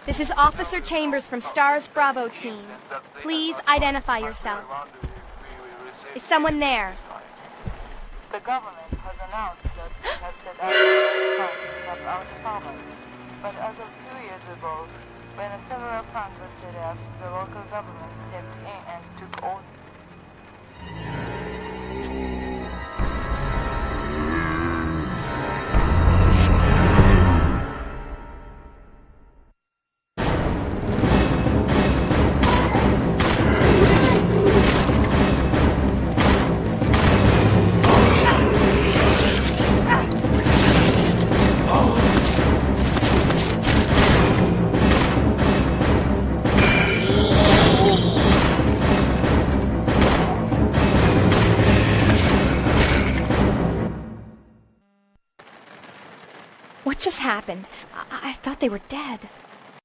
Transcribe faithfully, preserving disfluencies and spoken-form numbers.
This is Officer Chambers from STARS Bravo team. Please identify yourself. Is someone there? The government has announced that it has set out to help our department. But as of two years ago, when several plans were set up, the local government stepped in and took over. What just happened? I, I thought they were dead.